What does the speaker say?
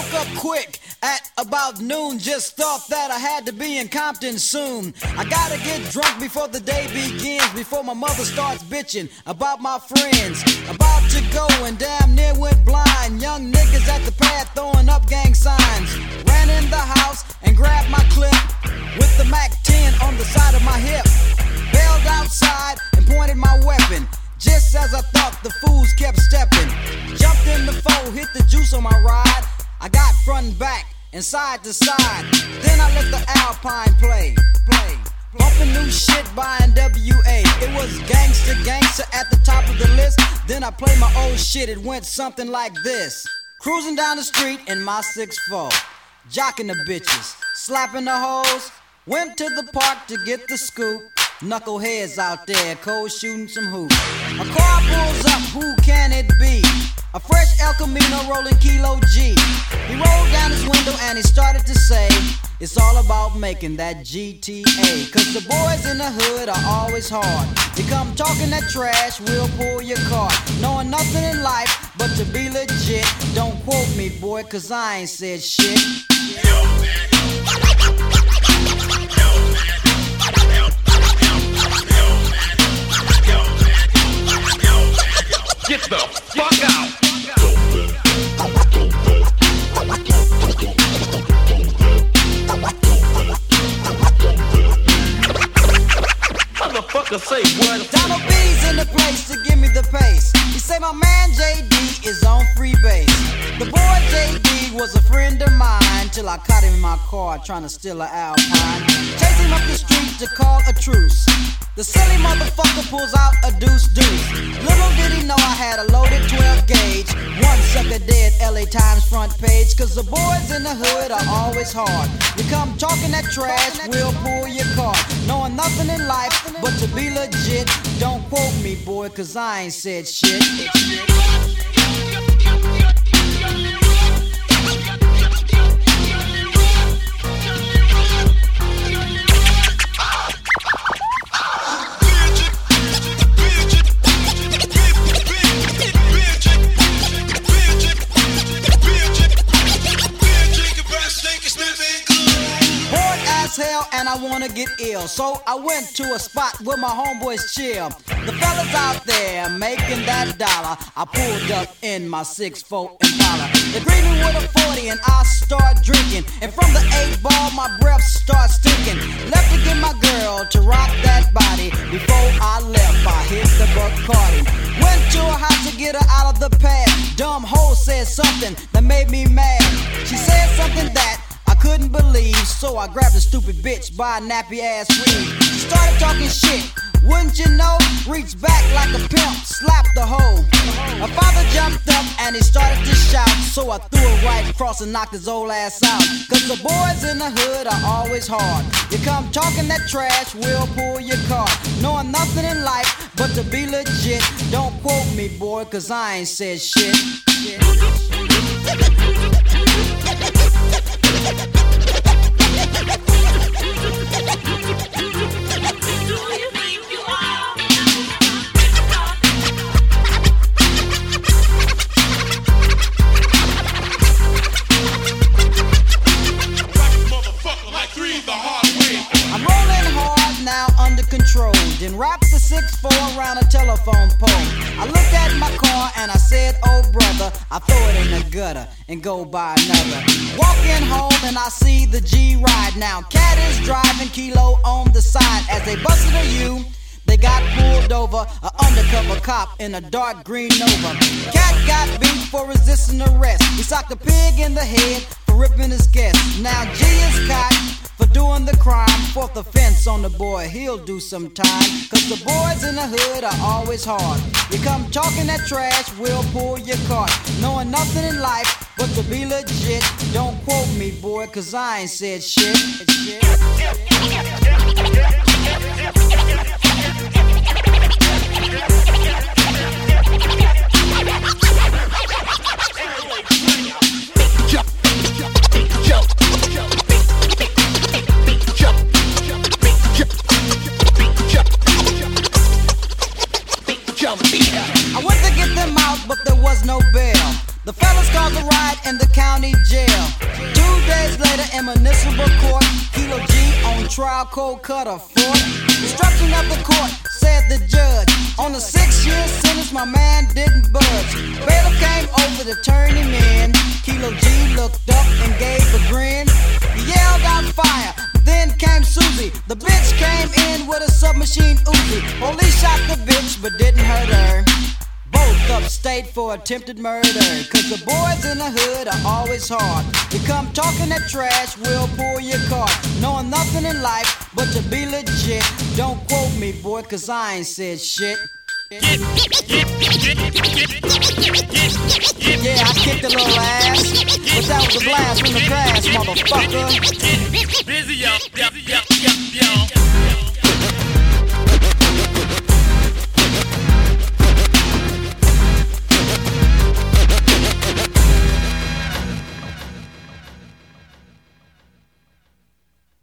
woke up quick at about noon. Just thought that I had to be in Compton soon. I gotta get drunk before the day begins, before my mother starts bitching about my friends. About to go and damn near went blind. Young niggas at the pad throwing up gang signs. Ran in the house and grabbed my clip with the Mac 10 on the side of my hip. Bailed outside and pointed my weapon. Just as I thought, the fools kept stepping. Jumped in the foe, hit the juice on my ride. I got front and back and side to side. Then I let the Alpine play. Bumping new shit by NWA. It was gangsta at the top of the list. Then I played my old shit, it went something like this. Cruising down the street in my 6'4", jocking the bitches, slapping the hoes. Went to the park to get the scoop. Knuckleheads out there, cold shooting some hoops. A car pulls up, who can it be? A fresh El Camino rolling Kilo G. He rolled down his window and he started to say, it's all about making that GTA. Cause the boys in the hood are always hard. You come talking that trash, we'll pull your car. Knowing nothing in life but to be legit. Don't quote me, boy, cause I ain't said shit. Get the fuck out! Motherfucker say what? Donald B's in the place to give me the pace. He say my man JD is on free base. The boy JD was a friend of mine till I caught him in my car trying to steal an Alpine. Chased him up the street to call a truce. The silly motherfucker pulls out a deuce. Little did he know I had a loaded 12 gauge. One sucker dead, LA Times front page. Cause the boys in the hood are always hard. You come talking that trash, we'll pull your car. Knowing nothing in life but to be legit. Don't quote me, boy, cause I ain't said shit. Hell, and I wanna get ill, so I went to a spot where my homeboys chill. The fellas out there making that dollar. I pulled up in my 6'4" Impala. They greet me with a 40 and I start drinking. And from the 8-ball my breath starts stinking. Left to get my girl to rock that body. Before I left I hit the Bacardi. Went to her house to get her out of the pad. Dumb hoe said something that made me mad. She said something that I couldn't believe, so I grabbed a stupid bitch by a nappy ass weave. She started talking shit, wouldn't you know? Reached back like a pimp, slapped the hoe. My father jumped up and he started to shout, so I threw her right across and knocked his old ass out. Cause the boys in the hood are always hard. You come talking that trash, we'll pull your car. Knowing nothing in life but to be legit. Don't quote me, boy, cause I ain't said shit. I'm rolling hard now under control. Then wrap the 6'4" around a telephone pole. I looked at my car and I said, oh brother, I throw it in the gutter and go buy another. Walking home and I see the G ride now. Cat is driving, Kilo on the side. As they busted a U, they got pulled over. An undercover cop in a dark green Nova. Cat got beat for resisting arrest. He socked a pig in the head for ripping his guest. Now G is caught for doing the crime. Fourth offense on the boy, he'll do some time. Cause the boys in the hood are always hard. You come talking that trash, we'll pull your cart. Knowing nothing in life but to be legit. Don't quote me, boy, cause I ain't said shit. I went to get them out, but there was no bail. The fellas called the ride in the county jail. in municipal court. Kilo G on trial, cold cutter fort. Destruction of the court, said the judge. On a 6-year sentence, my man didn't budge. Bailiff came over to turn him in. Kilo G looked up and gave a grin. He yelled out fire, then came Susie. The bitch came in with a submachine Uzi. Police shot the bitch but didn't hurt her. Both upstate for attempted murder. Cause the boys in the hood are always hard. You come talking that trash, we'll pull your card. Knowing nothing in life but to be legit. Don't quote me, boy, cause I ain't said shit. Yeah, I kicked a little ass, but that was a blast from the past, motherfucker. Busy up.